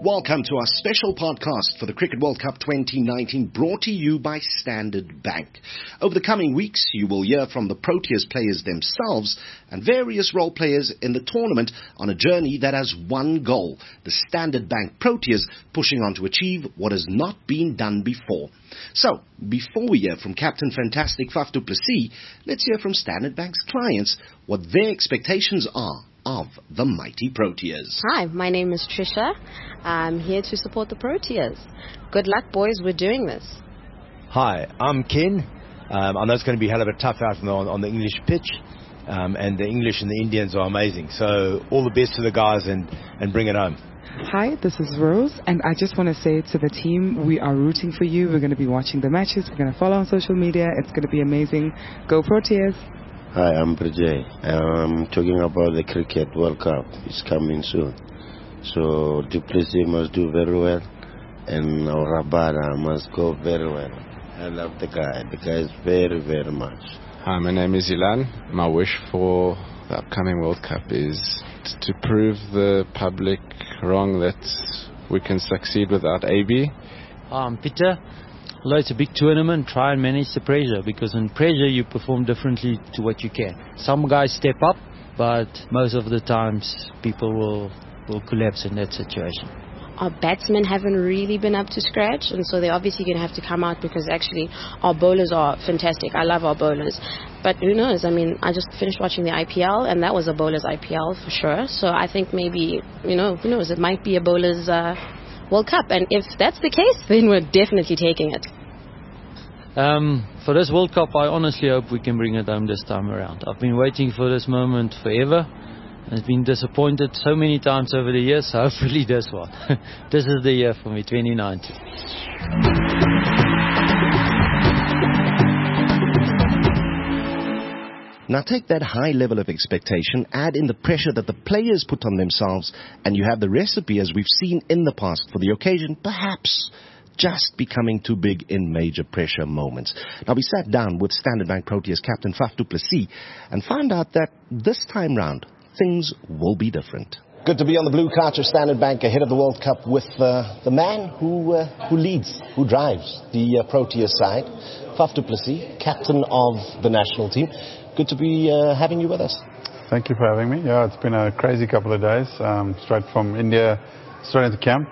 Welcome to our special podcast for the Cricket World Cup 2019, brought to you by Standard Bank. Over the coming weeks, you will hear from the Proteas players themselves and various role players in the tournament on a journey that has one goal: the Standard Bank Proteas pushing on to achieve what has not been done before. So, before we hear from Captain Fantastic Faf du Plessis, let's hear from Standard Bank's clients what their expectations are of the mighty Proteas. Hi, my name is Trisha. I'm here to support the Proteas. Good luck, boys. We're doing this. Hi, I'm Ken. I know it's going to be a hell of a tough out on the English pitch, and the English and the Indians are amazing. So all the best to the guys and bring it home. Hi, this is Rose, and I just want to say to the team, we are rooting for you. We're going to be watching the matches. We're going to follow on social media. It's going to be amazing. Go Proteas! Hi, I'm Prajay. I'm talking about the Cricket World Cup. It's coming soon. So du Plessis must do very well, and our Rabada must go very well. I love the guy. The guy is very, very much. Hi, my name is Ilan. My wish for the upcoming World Cup is to prove the public wrong that we can succeed without AB. I'm Peter. Although it's a big tournament, try and manage the pressure, because in pressure you perform differently to what you can. Some guys step up, but most of the times people will collapse in that situation. Our batsmen haven't really been up to scratch, and so they're obviously going to have to come out, because actually our bowlers are fantastic. I love our bowlers. But who knows? I mean, I just finished watching the IPL, and that was a bowler's IPL for sure. So I think maybe, who knows, it might be a bowler's World Cup. And if that's the case, then we're definitely taking it. For this World Cup, I honestly hope we can bring it home this time around. I've been waiting for this moment forever. I've been disappointed so many times over the years, so hopefully this one. This is the year for me, 2019. Now take that high level of expectation, add in the pressure that the players put on themselves, and you have the recipe as we've seen in the past for the occasion, perhaps just becoming too big in major pressure moments. Now we sat down with Standard Bank Proteas captain Faf du Plessis and found out that this time round, things will be different. Good to be on the blue couch of Standard Bank ahead of the World Cup with the man who leads, who drives the Proteas side, Faf du Plessis, captain of the national team. Good to be having you with us. Thank you for having me. Yeah, it's been a crazy couple of days, straight from India, straight into camp.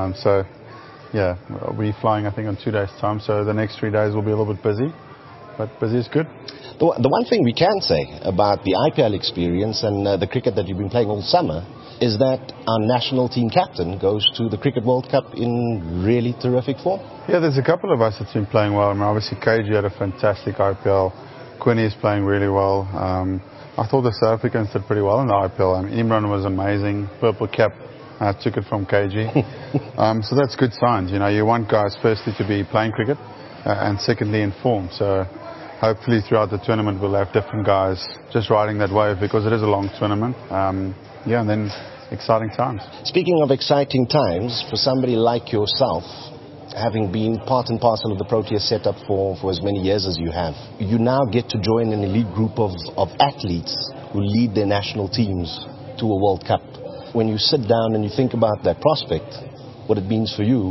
Yeah, we're flying, I think, on 2 days' time, so the next 3 days will be a little bit busy, but busy is good. The one thing we can say about the IPL experience and the cricket that you've been playing all summer is that our national team captain goes to the Cricket World Cup in really terrific form. Yeah, there's a couple of us that's been playing well. I mean, obviously, KG had a fantastic IPL. Quinny is playing really well. I thought the South Africans did pretty well in the IPL. I mean, Imran was amazing. Purple cap. I took it from KG. So that's good signs. You want guys firstly to be playing cricket and secondly in form. So hopefully throughout the tournament we'll have different guys just riding that wave, because it is a long tournament. And then exciting times. Speaking of exciting times, for somebody like yourself, having been part and parcel of the Proteas setup for as many years as you have, you now get to join an elite group of athletes who lead their national teams to a World Cup. When you sit down and you think about that prospect, what it means for you,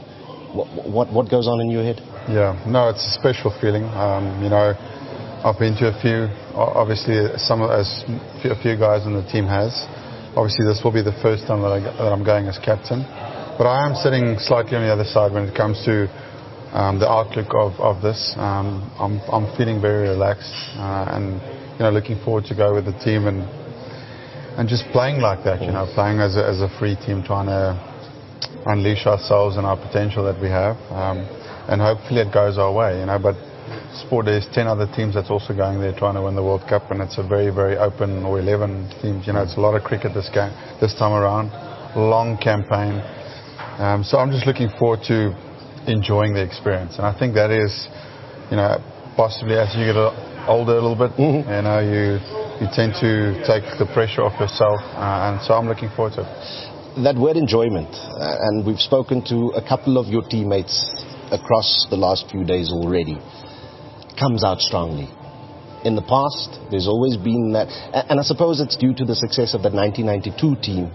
what goes on in your head? Yeah, no, it's a special feeling. I've been to a few, obviously a few guys on the team has. Obviously this will be the first time that I'm going as captain. But I am sitting slightly on the other side when it comes to the outlook of this. I'm feeling very relaxed and looking forward to go with the team and just playing like that, playing as a free team, trying to unleash ourselves and our potential that we have, and hopefully it goes our way, But sport, there's 10 other teams that's also going there trying to win the World Cup, and it's a very, very open, or 11 teams. It's a lot of cricket this time around, long campaign. So I'm just looking forward to enjoying the experience, and I think that is, possibly as you get older a little bit, you tend to take the pressure off yourself, and so I'm looking forward to it. That word enjoyment, and we've spoken to a couple of your teammates across the last few days already, comes out strongly. In the past, there's always been that, and I suppose it's due to the success of that 1992 team,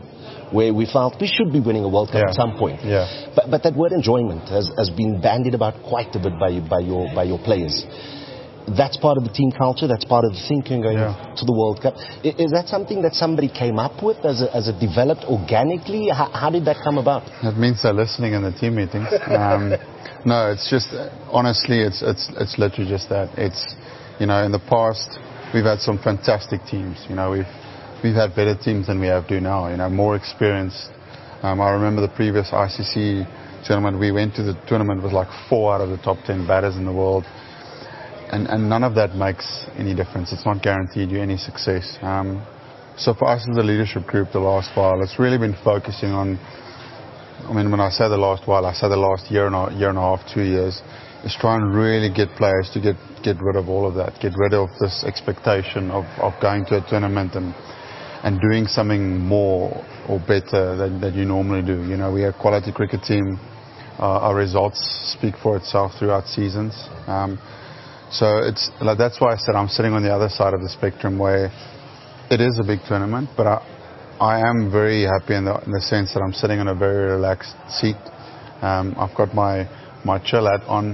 where we felt we should be winning a World Cup at some point. Yeah. But that word enjoyment has been bandied about quite a bit by your players. That's part of the team culture. That's part of the thinking going to the World Cup. Is that something that somebody came up with as it developed organically? How did that come about? That means they're listening in the team meetings. No, it's just, honestly, it's literally just that. It's, in the past, we've had some fantastic teams. We've had better teams than we have now. More experienced. I remember the previous ICC tournament. We went to the tournament with like 4 out of the top 10 batters in the world. And none of that makes any difference. It's not guaranteed you any success. So for us as a leadership group, the last while, it's really been focusing on, when I say the last while, I say the last year and a half, 2 years, is try and really get players to get rid of all of that, get rid of this expectation of going to a tournament and doing something more or better than you normally do. We're a quality cricket team. Our results speak for itself throughout seasons. So it's like, that's why I said I'm sitting on the other side of the spectrum, where it is a big tournament, but I am very happy in the sense that I'm sitting in a very relaxed seat. I've got my chill hat on,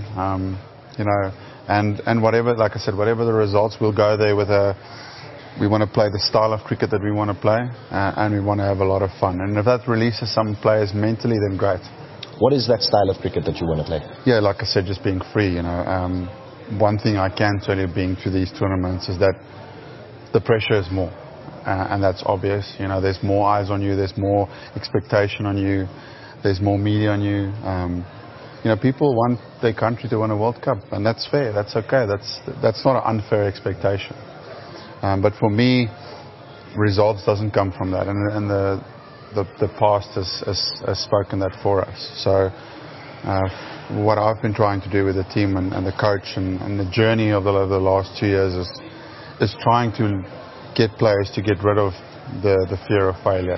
and whatever, like I said, whatever the results, we'll go there with we want to play the style of cricket that we want to play, and we want to have a lot of fun. And if that releases some players mentally, then great. What is that style of cricket that you want to play? Yeah, like I said, just being free, One thing I can tell you being to these tournaments is that the pressure is more, and that's obvious. There's more eyes on you, there's more expectation on you, there's more media on you. People want their country to win a World Cup, and that's fair, that's okay, that's not an unfair expectation. But for me, results doesn't come from that, and the past has spoken that for us. So what I've been trying to do with the team and the coach and the journey of the last 2 years is trying to get players to get rid of the fear of failure.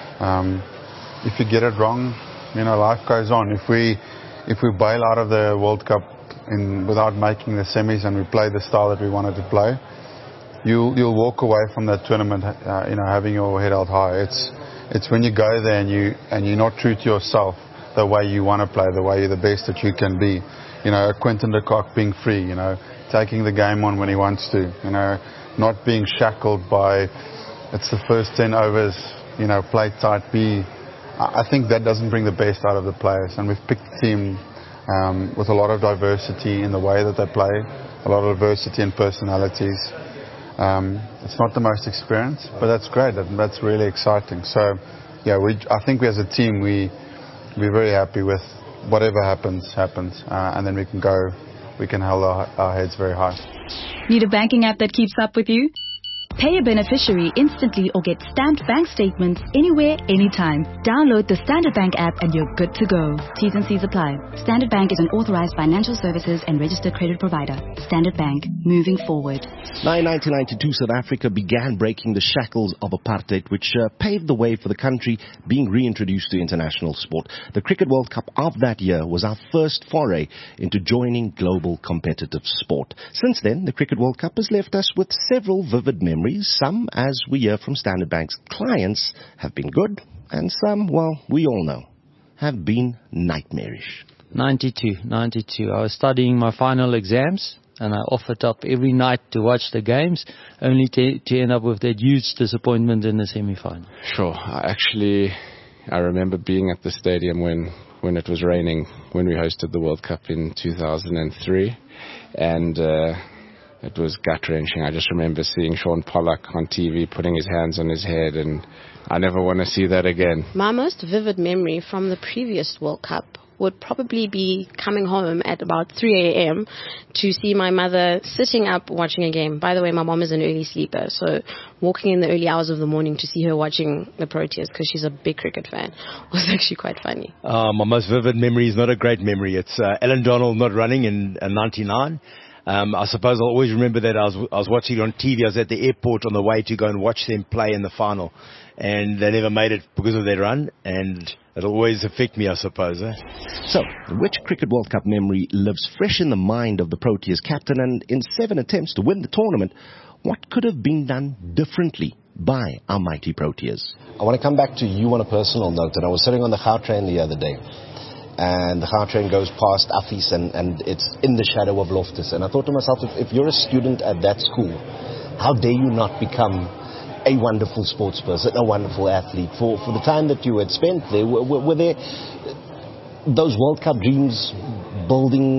If you get it wrong, life goes on. If we bail out of the World Cup without making the semis and we play the style that we wanted to play, you'll walk away from that tournament, having your head held high. It's when you go there and you're not true to yourself, the way you want to play, the way you're the best that you can be. Quinton de Kock being free, taking the game on when he wants to, not being shackled by, it's the first 10 overs, play tight, I think that doesn't bring the best out of the players. And we've picked a team with a lot of diversity in the way that they play, a lot of diversity in personalities. It's not the most experienced, but that's great. That's really exciting. So, yeah, I think we as a team, we're very happy with whatever happens, and then we can hold our heads very high. Need a banking app that keeps up with you? Pay a beneficiary instantly or get stamped bank statements anywhere, anytime. Download the Standard Bank app and you're good to go. T's and C's apply. Standard Bank is an authorized financial services and registered credit provider. Standard Bank, moving forward. Now, in 1992, South Africa began breaking the shackles of apartheid, which paved the way for the country being reintroduced to international sport. The Cricket World Cup of that year was our first foray into joining global competitive sport. Since then, the Cricket World Cup has left us with several vivid memories. Some, as we hear from Standard Bank's clients, have been good, and some, well, we all know, have been nightmarish. 92. I was studying my final exams, and I offered up every night to watch the games, only to end up with that huge disappointment in the semi-final. Sure. I remember being at the stadium when it was raining, when we hosted the World Cup in 2003, and it was gut-wrenching. I just remember seeing Sean Pollock on TV putting his hands on his head, and I never want to see that again. My most vivid memory from the previous World Cup would probably be coming home at about 3 a.m. to see my mother sitting up watching a game. By the way, my mom is an early sleeper, so walking in the early hours of the morning to see her watching the Proteas, because she's a big cricket fan, was actually quite funny. My most vivid memory is not a great memory. It's Alan Donald not running in 99. I suppose I'll always remember that I was watching it on TV. I was at the airport on the way to go and watch them play in the final, and they never made it because of their run, and it'll always affect me, I suppose. So, which Cricket World Cup memory lives fresh in the mind of the Proteas captain, and in 7 attempts to win the tournament, what could have been done differently by our mighty Proteas. I want to come back to you on a personal note. And I was sitting on the Gautrain the other day, and the Gautrain goes past Affies, and it's in the shadow of Loftus. And I thought to myself, if you're a student at that school, how dare you not become a wonderful sports person, a wonderful athlete? For the time that you had spent there, were there those World Cup dreams building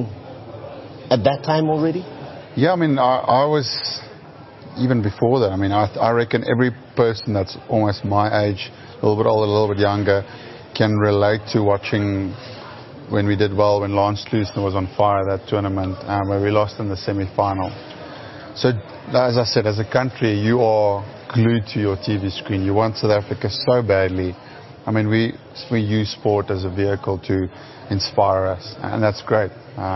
at that time already? Yeah, I mean, I was, even before that, I mean, I reckon every person that's almost my age, a little bit older, a little bit younger, can relate to watching when we did well, when Lance Klusener was on fire, that tournament, where we lost in the semi-final. So, as I said, as a country, you are glued to your TV screen. You want South Africa so badly. I mean, we use sport as a vehicle to inspire us, and that's great.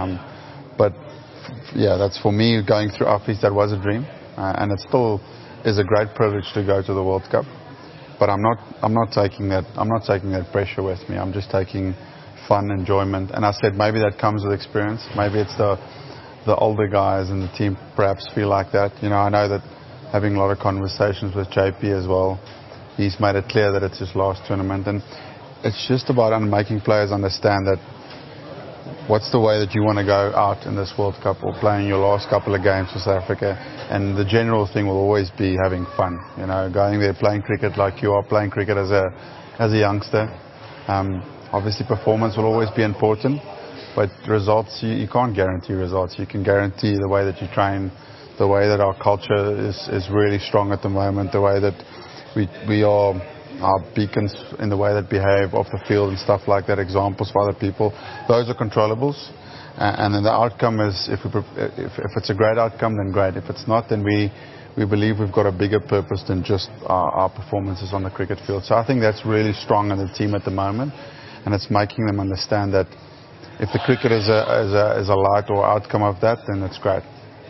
But yeah, that's for me, going through Affies, that was a dream, and it still is a great privilege to go to the World Cup. But I'm not taking that pressure with me. I'm just taking fun, enjoyment, and I said maybe that comes with experience. Maybe it's the older guys in the team perhaps feel like that. You know, I know that having a lot of conversations with JP as well, he's made it clear that it's his last tournament, and it's just about making players understand that what's the way that you want to go out in this World Cup or playing your last couple of games for South Africa. And the general thing will always be having fun. You know, going there, playing cricket like you are playing cricket as a youngster. Obviously, performance will always be important, but results, you can't guarantee results. You can guarantee the way that you train, the way that our culture is really strong at the moment, the way that we are our beacons in the way that behave off the field and stuff like that, examples for other people. Those are controllables. And then the outcome is, if it's a great outcome, then great. If it's not, then we believe we've got a bigger purpose than just our performances on the cricket field. So I think that's really strong in the team at the moment, and it's making them understand that if the cricket is a light or outcome of that, then it's great.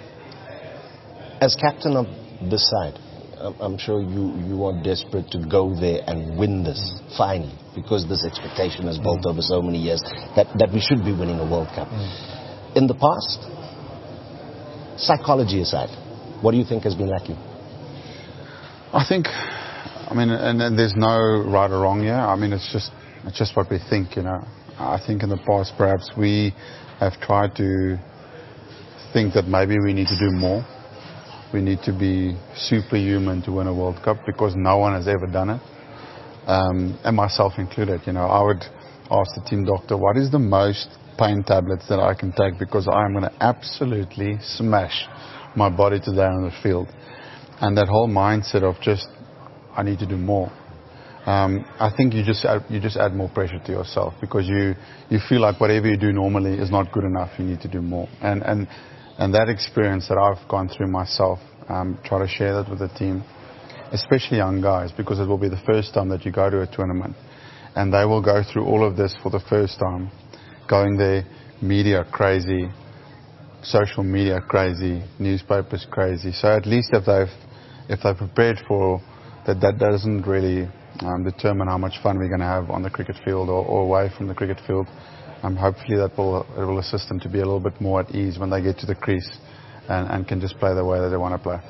As captain of this side, I'm sure you are desperate to go there and win this finally, because this expectation is built over so many years that we should be winning a World Cup. In the past, psychology aside, what do you think has been lacking? I think, and there's no right or wrong here. I mean, it's just what we think, you know. I think in the past, perhaps we have tried to think that maybe we need to do more. We need to be superhuman to win a World Cup, because no one has ever done it, and myself included. You know, I would ask the team doctor, what is the most pain tablets that I can take, because I'm going to absolutely smash my body today on the field. And that whole mindset of just, I need to do more. I think you just add more pressure to yourself, because you feel like whatever you do normally is not good enough. You need to do more. And that experience that I've gone through myself, try to share that with the team, especially young guys, because it will be the first time that you go to a tournament, and they will go through all of this for the first time, going there, media crazy, social media crazy, newspapers crazy. So at least if they've prepared for that, that doesn't really determine how much fun we're going to have on the cricket field or away from the cricket field. Hopefully it will assist them to be a little bit more at ease when they get to the crease and can just play the way that they want to play.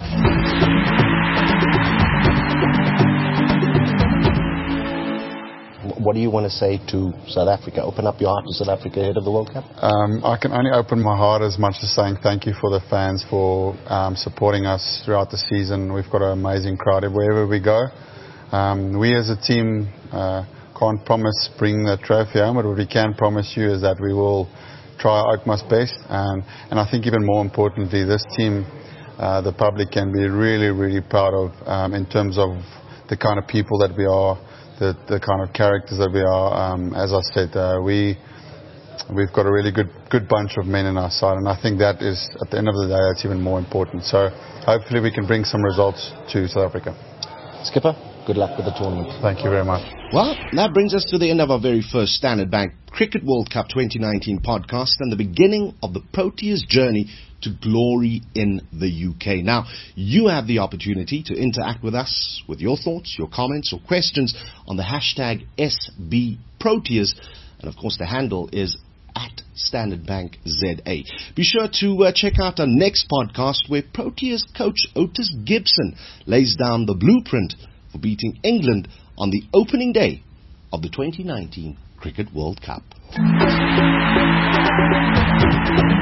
What do you want to say to South Africa? Open up your heart to South Africa ahead of the World Cup? I can only open my heart as much as saying thank you for the fans for supporting us throughout the season. We've got an amazing crowd wherever we go. We as a team can't promise bringing the trophy home, but what we can promise you is that we will try our utmost best. And I think even more importantly, this team, the public can be really, really proud of in terms of the kind of people that we are, the kind of characters that we are. As I said, we've got a really good bunch of men in our side, and I think that is, at the end of the day, that's even more important. So hopefully we can bring some results to South Africa. Skipper, good luck with the tournament. Thank you very much. Well, that brings us to the end of our very first Standard Bank Cricket World Cup 2019 podcast and the beginning of the Proteas journey to glory in the UK. Now, you have the opportunity to interact with us with your thoughts, your comments or questions on the hashtag SBProteas. And of course, the handle is at Standard Bank ZA. Be sure to check out our next podcast where Proteas coach Otis Gibson lays down the blueprint for beating England on the opening day of the 2019 Cricket World Cup.